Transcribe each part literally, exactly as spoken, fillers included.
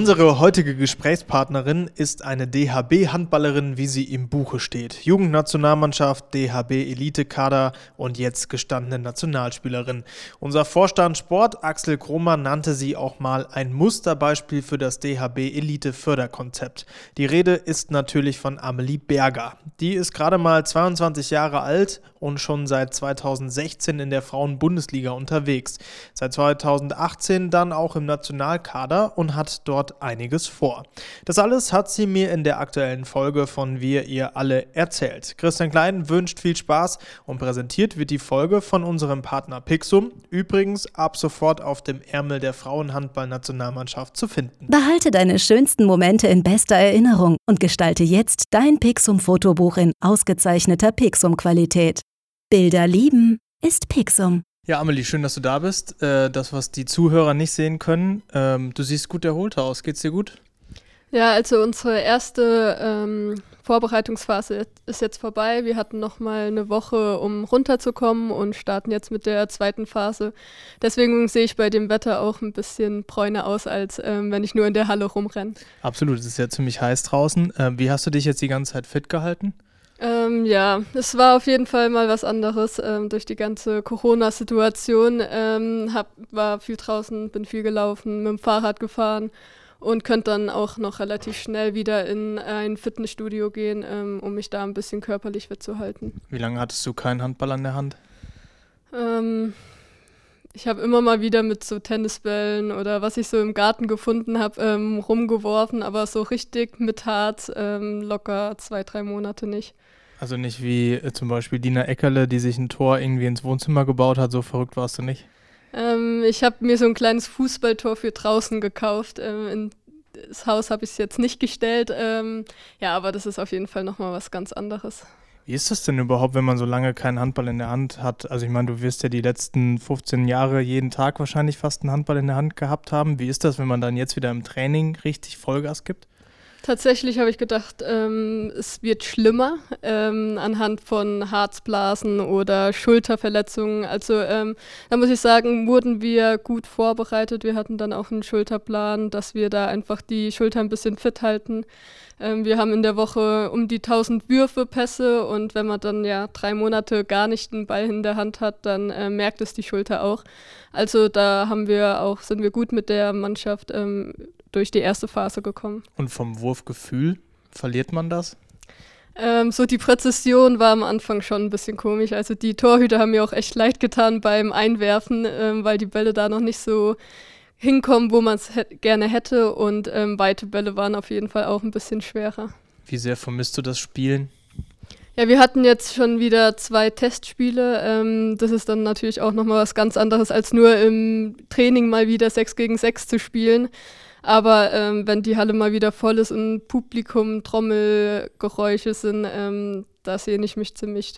Unsere heutige Gesprächspartnerin ist eine D H B-Handballerin, wie sie im Buche steht. Jugendnationalmannschaft, D H B-Elite-Kader und jetzt gestandene Nationalspielerin. Unser Vorstand Sport, Axel Kromer, nannte sie auch mal ein Musterbeispiel für das D H B-Elite-Förderkonzept. Die Rede ist natürlich von Amelie Berger. Die ist gerade mal zweiundzwanzig Jahre alt und schon seit zweitausendsechzehn in der Frauen-Bundesliga unterwegs. Seit zweitausendachtzehn dann auch im Nationalkader und hat dort einiges vor. Das alles hat sie mir in der aktuellen Folge von Wir ihr alle erzählt. Christian Klein wünscht viel Spaß und präsentiert wird die Folge von unserem Partner Pixum, übrigens ab sofort auf dem Ärmel der Frauenhandball-Nationalmannschaft zu finden. Behalte deine schönsten Momente in bester Erinnerung und gestalte jetzt dein Pixum-Fotobuch in ausgezeichneter Pixum-Qualität. Bilder lieben ist Pixum. Ja, Amelie, schön, dass du da bist. Äh, das, was die Zuhörer nicht sehen können, ähm, du siehst gut erholt aus. Geht's dir gut? Ja, also unsere erste ähm, Vorbereitungsphase ist jetzt vorbei. Wir hatten noch mal eine Woche, um runterzukommen und starten jetzt mit der zweiten Phase. Deswegen sehe ich bei dem Wetter auch ein bisschen bräuner aus, als ähm, wenn ich nur in der Halle rumrenne. Absolut, es ist ja ziemlich heiß draußen. Äh, wie hast du dich jetzt die ganze Zeit fit gehalten? Ähm, ja, es war auf jeden Fall mal was anderes ähm, durch die ganze Corona-Situation. Ähm, hab, war viel draußen, bin viel gelaufen, mit dem Fahrrad gefahren und könnte dann auch noch relativ schnell wieder in ein Fitnessstudio gehen, ähm, um mich da ein bisschen körperlich fit zu halten. Wie lange hattest du keinen Handball an der Hand? Ähm, ich habe immer mal wieder mit so Tennisbällen oder was ich so im Garten gefunden habe, ähm, rumgeworfen, aber so richtig mit hart ähm, locker zwei, drei Monate nicht. Also nicht wie äh, zum Beispiel Dina Eckerle, die sich ein Tor irgendwie ins Wohnzimmer gebaut hat, so verrückt warst du nicht? Ähm, ich habe mir so ein kleines Fußballtor für draußen gekauft. Ähm, in das Haus habe ich es jetzt nicht gestellt. Ähm, ja, aber das ist auf jeden Fall nochmal was ganz anderes. Wie ist das denn überhaupt, wenn man so lange keinen Handball in der Hand hat? Also ich meine, du wirst ja die letzten fünfzehn Jahre jeden Tag wahrscheinlich fast einen Handball in der Hand gehabt haben. Wie ist das, wenn man dann jetzt wieder im Training richtig Vollgas gibt? Tatsächlich habe ich gedacht, ähm, es wird schlimmer ähm, anhand von Harzblasen oder Schulterverletzungen. Also ähm, da muss ich sagen, wurden wir gut vorbereitet. Wir hatten dann auch einen Schulterplan, dass wir da einfach die Schulter ein bisschen fit halten. Ähm, wir haben in der Woche um die tausend Würfe, Pässe und wenn man dann ja drei Monate gar nicht einen Ball in der Hand hat, dann äh, merkt es die Schulter auch. Also da haben wir auch, sind wir gut mit der Mannschaft ähm, durch die erste Phase gekommen. Und vom Wurfgefühl, verliert man das? Ähm, so die Präzision war am Anfang schon ein bisschen komisch. Also die Torhüter haben mir auch echt leid getan beim Einwerfen, ähm, weil die Bälle da noch nicht so hinkommen, wo man es hätt, gerne hätte. Und ähm, weite Bälle waren auf jeden Fall auch ein bisschen schwerer. Wie sehr vermisst du das Spielen? Ja, wir hatten jetzt schon wieder zwei Testspiele. Ähm, das ist dann natürlich auch nochmal was ganz anderes, als nur im Training mal wieder sechs gegen sechs zu spielen. Aber ähm, wenn die Halle mal wieder voll ist und Publikum, Trommelgeräusche sind, ähm, da sehne ich mich ziemlich.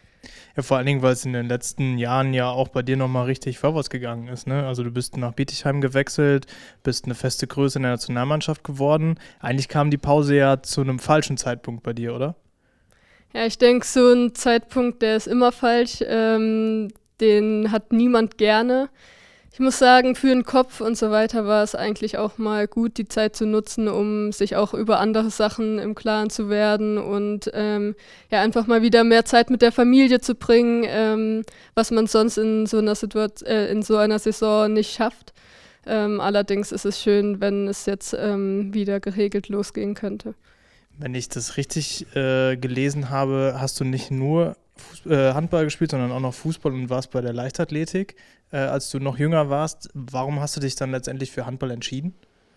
Ja, vor allen Dingen, weil es in den letzten Jahren ja auch bei dir nochmal richtig vorwärts gegangen ist, ne? Also du bist nach Bietigheim gewechselt, bist eine feste Größe in der Nationalmannschaft geworden. Eigentlich kam die Pause ja zu einem falschen Zeitpunkt bei dir, oder? Ja, ich denke, so ein Zeitpunkt, der ist immer falsch. Ähm, den hat niemand gerne. Ich muss sagen, für den Kopf und so weiter war es eigentlich auch mal gut, die Zeit zu nutzen, um sich auch über andere Sachen im Klaren zu werden und ähm, ja einfach mal wieder mehr Zeit mit der Familie zu bringen, ähm, was man sonst in so einer Situation, äh, in so einer Saison nicht schafft. Ähm, allerdings ist es schön, wenn es jetzt ähm, wieder geregelt losgehen könnte. Wenn ich das richtig äh, gelesen habe, hast du nicht nur Fuß- äh, Handball gespielt, sondern auch noch Fußball und warst bei der Leichtathletik. Äh, als du noch jünger warst, warum hast du dich dann letztendlich für Handball entschieden?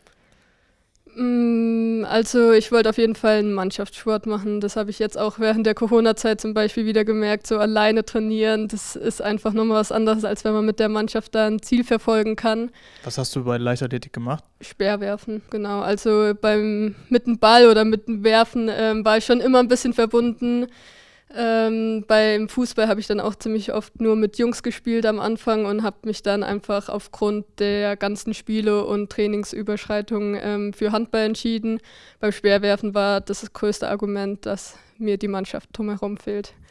Mm, Also ich wollte auf jeden Fall einen Mannschaftssport machen. Das habe ich jetzt auch während der Corona-Zeit zum Beispiel wieder gemerkt. So alleine trainieren, das ist einfach nochmal was anderes, als wenn man mit der Mannschaft da ein Ziel verfolgen kann. Was hast du bei Leichtathletik gemacht? Speerwerfen, genau. Also beim mit dem Ball oder mit dem Werfen ähm, war ich schon immer ein bisschen verbunden. Ähm, beim Fußball habe ich dann auch ziemlich oft nur mit Jungs gespielt am Anfang und habe mich dann einfach aufgrund der ganzen Spiele und Trainingsüberschreitungen ähm, für Handball entschieden. Beim Speerwerfen war das das größte Argument, dass mir die Mannschaft drumherum fehlt.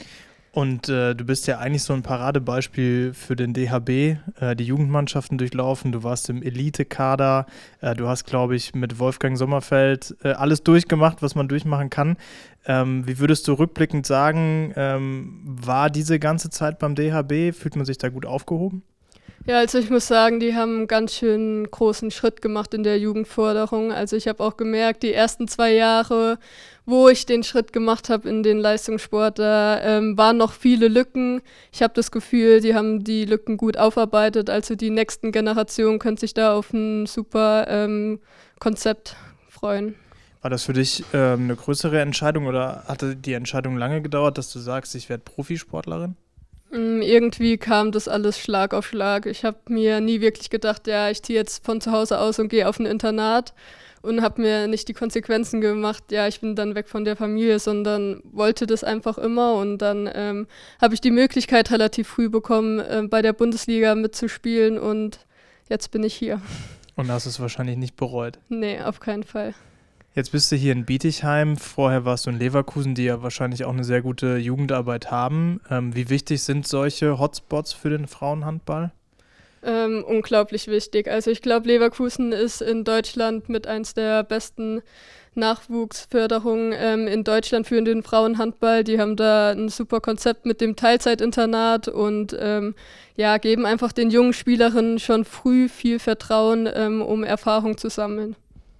Und äh, du bist ja eigentlich so ein Paradebeispiel für den D H B, äh, die Jugendmannschaften durchlaufen, du warst im Elite-Kader, äh, du hast, glaube ich, mit Wolfgang Sommerfeld äh, alles durchgemacht, was man durchmachen kann. Ähm, wie würdest du rückblickend sagen, ähm, war diese ganze Zeit beim D H B, fühlt man sich da gut aufgehoben? Ja, also ich muss sagen, die haben einen ganz schön großen Schritt gemacht in der Jugendförderung. Also ich habe auch gemerkt, die ersten zwei Jahre, wo ich den Schritt gemacht habe in den Leistungssport, da ähm, waren noch viele Lücken. Ich habe das Gefühl, die haben die Lücken gut aufarbeitet. Also die nächsten Generationen können sich da auf ein super ähm, Konzept freuen. War das für dich ähm, eine größere Entscheidung oder hatte die Entscheidung lange gedauert, dass du sagst, ich werde Profisportlerin? Irgendwie kam das alles Schlag auf Schlag. Ich habe mir nie wirklich gedacht, ja, ich ziehe jetzt von zu Hause aus und gehe auf ein Internat und habe mir nicht die Konsequenzen gemacht, ja, ich bin dann weg von der Familie, sondern wollte das einfach immer. Und dann ähm, habe ich die Möglichkeit relativ früh bekommen, äh, bei der Bundesliga mitzuspielen und jetzt bin ich hier. Und hast es wahrscheinlich nicht bereut? Nee, auf keinen Fall. Jetzt bist du hier in Bietigheim, vorher warst du in Leverkusen, die ja wahrscheinlich auch eine sehr gute Jugendarbeit haben. Ähm, wie wichtig sind solche Hotspots für den Frauenhandball? Ähm, unglaublich wichtig. Also ich glaube, Leverkusen ist in Deutschland mit eins der besten Nachwuchsförderungen ähm, in Deutschland für den Frauenhandball. Die haben da ein super Konzept mit dem Teilzeitinternat und ähm, ja, geben einfach den jungen Spielerinnen schon früh viel Vertrauen, ähm, um Erfahrung zu sammeln.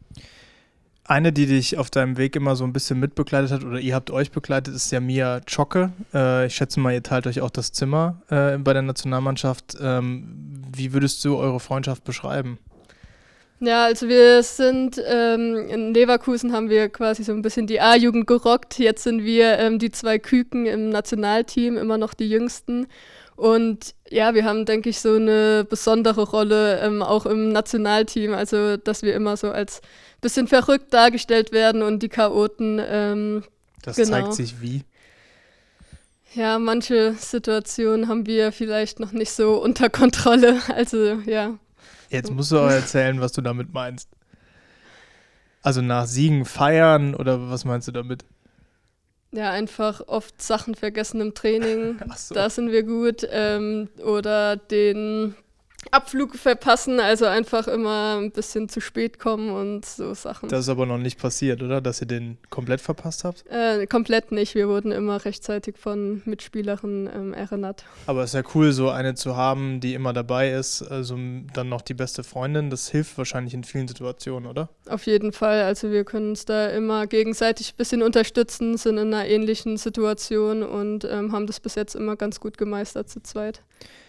Eine, die dich auf deinem Weg immer so ein bisschen mitbegleitet hat oder ihr habt euch begleitet, ist ja Mia Czocke. Äh, ich schätze mal, ihr teilt euch auch das Zimmer äh, bei der Nationalmannschaft. Ähm, wie würdest du eure Freundschaft beschreiben? Ja, also wir sind ähm, in Leverkusen haben wir quasi so ein bisschen die A-Jugend gerockt. Jetzt sind wir ähm, die zwei Küken im Nationalteam, immer noch die Jüngsten. Und ja, wir haben, denke ich, so eine besondere Rolle ähm, auch im Nationalteam. Also, dass wir immer so als bisschen verrückt dargestellt werden und die Chaoten. Ähm, das genau. zeigt sich wie? Ja, manche Situationen haben wir vielleicht noch nicht so unter Kontrolle. Also, ja. Jetzt musst du auch erzählen, was du damit meinst. Also nach Siegen feiern oder was meinst du damit? Ja, einfach oft Sachen vergessen im Training. Ach so. Da sind wir gut. Ähm, oder den Abflug verpassen, also einfach immer ein bisschen zu spät kommen und so Sachen. Das ist aber noch nicht passiert, oder? Dass ihr den komplett verpasst habt? Äh, komplett nicht. Wir wurden immer rechtzeitig von Mitspielerinnen ähm, erinnert. Aber es ist ja cool, so eine zu haben, die immer dabei ist. Also dann noch die beste Freundin. Das hilft wahrscheinlich in vielen Situationen, oder? Auf jeden Fall. Also wir können uns da immer gegenseitig ein bisschen unterstützen, sind in einer ähnlichen Situation und ähm, haben das bis jetzt immer ganz gut gemeistert zu zweit.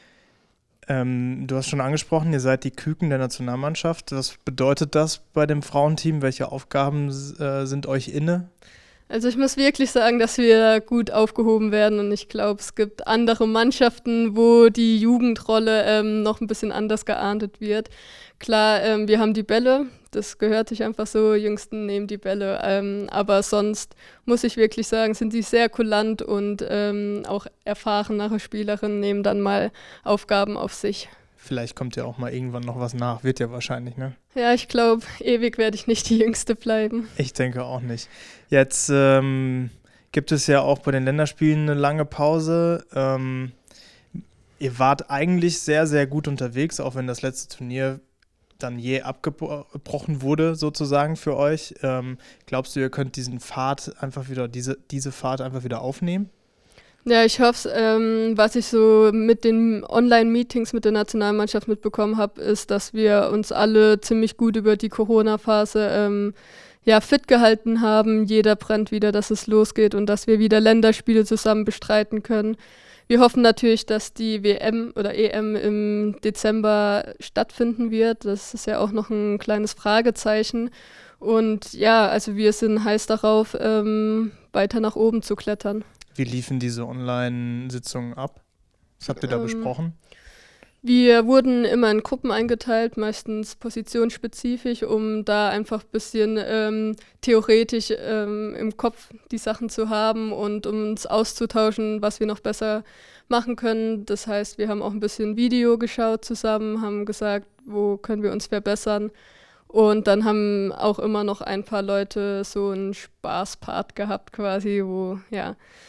Ähm, du hast schon angesprochen, ihr seid die Küken der Nationalmannschaft. Was bedeutet das bei dem Frauenteam? Welche Aufgaben äh, sind euch inne? Also ich muss wirklich sagen, dass wir gut aufgehoben werden und ich glaube, es gibt andere Mannschaften, wo die Jugendrolle ähm, noch ein bisschen anders geahndet wird. Klar, ähm, wir haben die Bälle, das gehört sich einfach so, Jüngsten nehmen die Bälle, ähm, aber sonst muss ich wirklich sagen, sind die sehr kulant und ähm, auch erfahrenere Spielerinnen nehmen dann mal Aufgaben auf sich. Vielleicht kommt ja auch mal irgendwann noch was nach, wird ja wahrscheinlich, ne? Ja, ich glaube, ewig werde ich nicht die Jüngste bleiben. Ich denke auch nicht. Jetzt ähm, gibt es ja auch bei den Länderspielen eine lange Pause. Ähm, ihr wart eigentlich sehr, sehr gut unterwegs, auch wenn das letzte Turnier dann je abgebrochen wurde, sozusagen für euch. Ähm, glaubst du, ihr könnt diesen Pfad einfach wieder, diese, diese Fahrt einfach wieder aufnehmen? Ja, ich hoffe es. Ähm, was ich so mit den Online-Meetings mit der Nationalmannschaft mitbekommen habe, ist, dass wir uns alle ziemlich gut über die Corona-Phase ähm, ja, fit gehalten haben. Jeder brennt wieder, dass es losgeht und dass wir wieder Länderspiele zusammen bestreiten können. Wir hoffen natürlich, dass die W M oder E M im Dezember stattfinden wird. Das ist ja auch noch ein kleines Fragezeichen. Und ja, also wir sind heiß darauf, ähm, weiter nach oben zu klettern. Wie liefen diese Online-Sitzungen ab? Was habt ihr da ähm, besprochen? Wir wurden immer in Gruppen eingeteilt, meistens positionsspezifisch, um da einfach ein bisschen ähm, theoretisch ähm, im Kopf die Sachen zu haben und um uns auszutauschen, was wir noch besser machen können. Das heißt, wir haben auch ein bisschen Video geschaut zusammen, haben gesagt, wo können wir uns verbessern. Und dann haben auch immer noch ein paar Leute so einen Spaßpart gehabt quasi, wo ja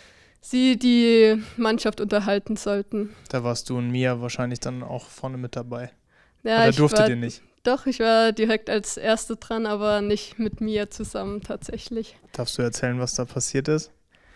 sie die Mannschaft unterhalten sollten. Da warst du und Mia wahrscheinlich dann auch vorne mit dabei. Ja, Oder durftet war, ihr nicht? Doch, ich war direkt als Erste dran, aber nicht mit Mia zusammen tatsächlich. Darfst du erzählen, was da passiert ist?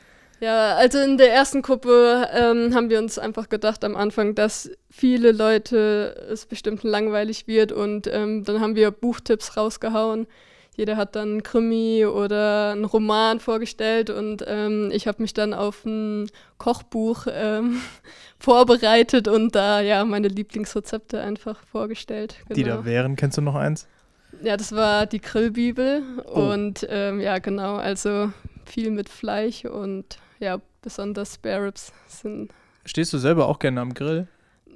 Ja, also in der ersten Gruppe ähm, haben wir uns einfach gedacht am Anfang, dass viele Leute es bestimmt langweilig wird und ähm, dann haben wir Buchtipps rausgehauen. Jeder hat dann einen Krimi oder einen Roman vorgestellt und ähm, ich habe mich dann auf ein Kochbuch ähm, vorbereitet und da ja meine Lieblingsrezepte einfach vorgestellt. Genau. Die da wären, kennst du noch eins? Ja, das war die Grillbibel Oh. und ähm, ja genau, also viel mit Fleisch und ja, besonders Spare Ribs sind Stehst du selber auch gerne am Grill?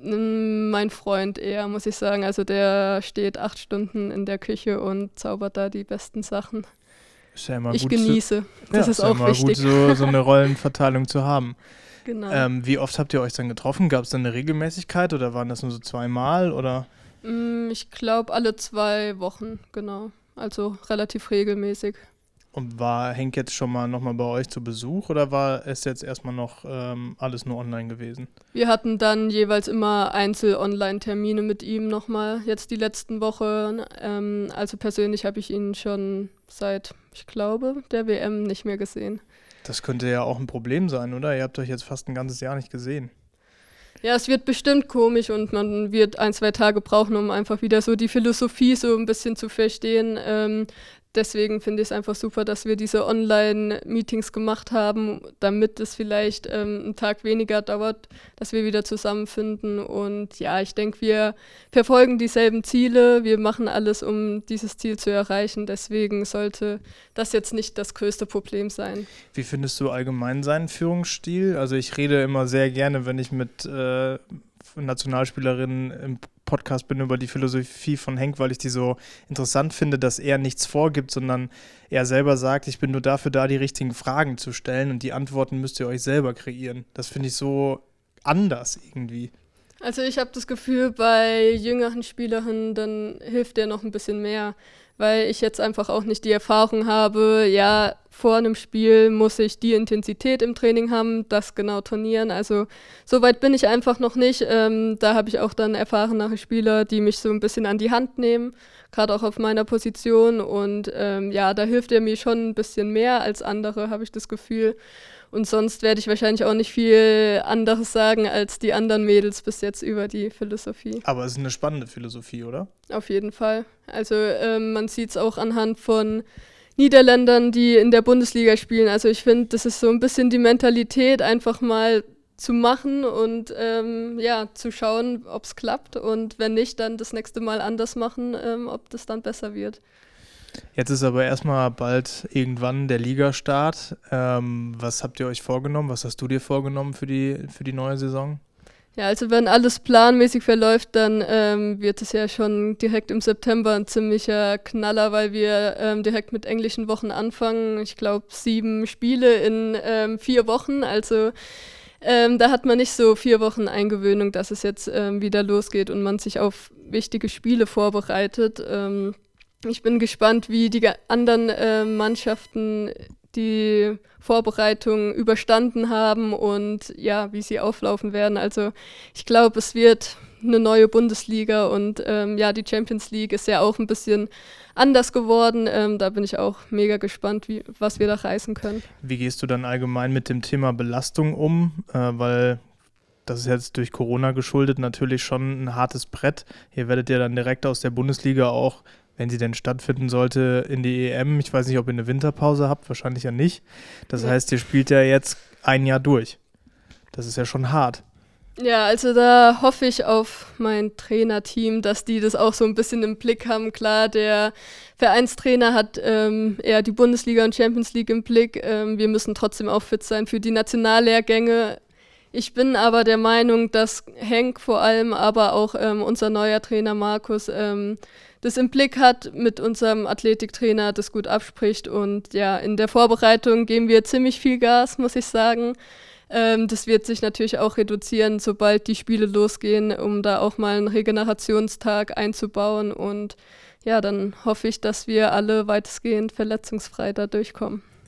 mm, mein Freund eher, muss ich sagen. Also der steht acht Stunden in der Küche und zaubert da die besten Sachen. Ist ja immer Ich gut genieße, zu, das ja, ist ja auch immer wichtig. gut, so, so eine Rollenverteilung zu haben. Genau. Ähm, wie oft habt ihr euch dann getroffen? Gab es dann eine Regelmäßigkeit oder waren das nur so zweimal? Oder? Mm, ich glaube alle zwei Wochen, genau. Also relativ regelmäßig. Und war Henk jetzt schon mal nochmal bei euch zu Besuch oder war es jetzt erstmal noch ähm, alles nur online gewesen? Wir hatten dann jeweils immer Einzel-Online-Termine mit ihm nochmal, jetzt die letzten Wochen. Ähm, also persönlich habe ich ihn schon seit, ich glaube, der W M nicht mehr gesehen. Das könnte ja auch ein Problem sein, oder? Ihr habt euch jetzt fast ein ganzes Jahr nicht gesehen. Ja, es wird bestimmt komisch und man wird ein, zwei Tage brauchen, um einfach wieder so die Philosophie so ein bisschen zu verstehen. Ähm, deswegen finde ich es einfach super, dass wir diese Online-Meetings gemacht haben, damit es vielleicht ähm, einen Tag weniger dauert, dass wir wieder zusammenfinden. Und ja, ich denke, wir verfolgen dieselben Ziele. Wir machen alles, um dieses Ziel zu erreichen. Deswegen sollte das jetzt nicht das größte Problem sein. Wie findest du allgemein seinen Führungsstil? Also ich rede immer sehr gerne, wenn ich mit äh, Nationalspielerinnen im Podcast bin, über die Philosophie von Henk, weil ich die so interessant finde, dass er nichts vorgibt, sondern er selber sagt, ich bin nur dafür da, die richtigen Fragen zu stellen und die Antworten müsst ihr euch selber kreieren. Das finde ich so anders irgendwie. Also ich habe das Gefühl, bei jüngeren Spielerinnen, dann hilft der noch ein bisschen mehr, weil ich jetzt einfach auch nicht die Erfahrung habe, ja, vor einem Spiel muss ich die Intensität im Training haben, das genau trainieren. Also so weit bin ich einfach noch nicht. Ähm, da habe ich auch dann erfahrenere Spieler, die mich so ein bisschen an die Hand nehmen, gerade auch auf meiner Position. Und ähm, ja, da hilft er mir schon ein bisschen mehr als andere, habe ich das Gefühl. Und sonst werde ich wahrscheinlich auch nicht viel anderes sagen als die anderen Mädels bis jetzt über die Philosophie. Aber es ist eine spannende Philosophie, oder? Auf jeden Fall. Also ähm, man sieht es auch anhand von Niederländern, die in der Bundesliga spielen. Also ich finde, das ist so ein bisschen die Mentalität, einfach mal zu machen und ähm, ja, zu schauen, ob es klappt. Und wenn nicht, dann das nächste Mal anders machen, ähm, ob das dann besser wird. Jetzt ist aber erstmal bald irgendwann der Ligastart. Ähm, was habt ihr euch vorgenommen? Was hast du dir vorgenommen für die, für die neue Saison? Ja, also wenn alles planmäßig verläuft, dann ähm, wird es ja schon direkt im September ein ziemlicher Knaller, weil wir ähm, direkt mit englischen Wochen anfangen. Ich glaube, sieben Spiele in ähm, vier Wochen. Also ähm, da hat man nicht so vier Wochen Eingewöhnung, dass es jetzt ähm, wieder losgeht und man sich auf wichtige Spiele vorbereitet. Ähm, Ich bin gespannt, wie die anderen äh, Mannschaften die Vorbereitung überstanden haben und ja, wie sie auflaufen werden. Also ich glaube, es wird eine neue Bundesliga und ähm, ja, die Champions League ist ja auch ein bisschen anders geworden. Ähm, da bin ich auch mega gespannt, wie, was wir da reißen können. Wie gehst du dann allgemein mit dem Thema Belastung um? Äh, weil das ist jetzt durch Corona geschuldet natürlich schon ein hartes Brett. Ihr werdet ja dann direkt aus der Bundesliga auch, wenn sie denn stattfinden sollte, in die E M. Ich weiß nicht, ob ihr eine Winterpause habt, wahrscheinlich ja nicht. Das Ja. heißt, ihr spielt ja jetzt ein Jahr durch. Das ist ja schon hart. Ja, also da hoffe ich auf mein Trainerteam, dass die das auch so ein bisschen im Blick haben. Klar, der Vereinstrainer hat ähm, eher die Bundesliga und Champions League im Blick. Ähm, wir müssen trotzdem auch fit sein für die Nationallehrgänge. Ich bin aber der Meinung, dass Henk vor allem, aber auch ähm, unser neuer Trainer Markus ähm, das im Blick hat, mit unserem Athletiktrainer das gut abspricht. Und ja, in der Vorbereitung geben wir ziemlich viel Gas, muss ich sagen. Ähm, das wird sich natürlich auch reduzieren, sobald die Spiele losgehen, um da auch mal einen Regenerationstag einzubauen. Und ja, dann hoffe ich, dass wir alle weitestgehend verletzungsfrei da durchkommen.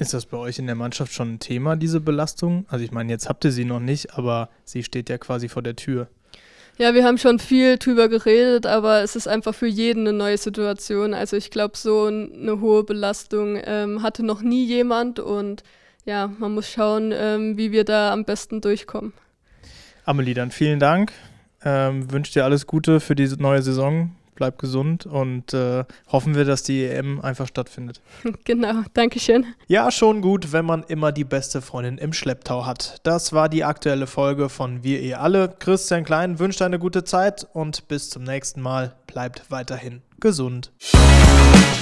Ist das bei euch in der Mannschaft schon ein Thema, diese Belastung? Also ich meine, jetzt habt ihr sie noch nicht, aber sie steht ja quasi vor der Tür. Ja, wir haben schon viel drüber geredet, aber es ist einfach für jeden eine neue Situation. Also ich glaube, so eine hohe Belastung ähm, hatte noch nie jemand und ja, man muss schauen, ähm, wie wir da am besten durchkommen. Amelie, dann vielen Dank. Ähm, wünsche dir alles Gute für diese neue Saison. Bleib gesund und äh, hoffen wir, dass die E M einfach stattfindet. Genau, Dankeschön. Ja, schon gut, wenn man immer die beste Freundin im Schlepptau hat. Das war die aktuelle Folge von Wir eh alle. Christian Klein wünscht eine gute Zeit und bis zum nächsten Mal. Bleibt weiterhin gesund.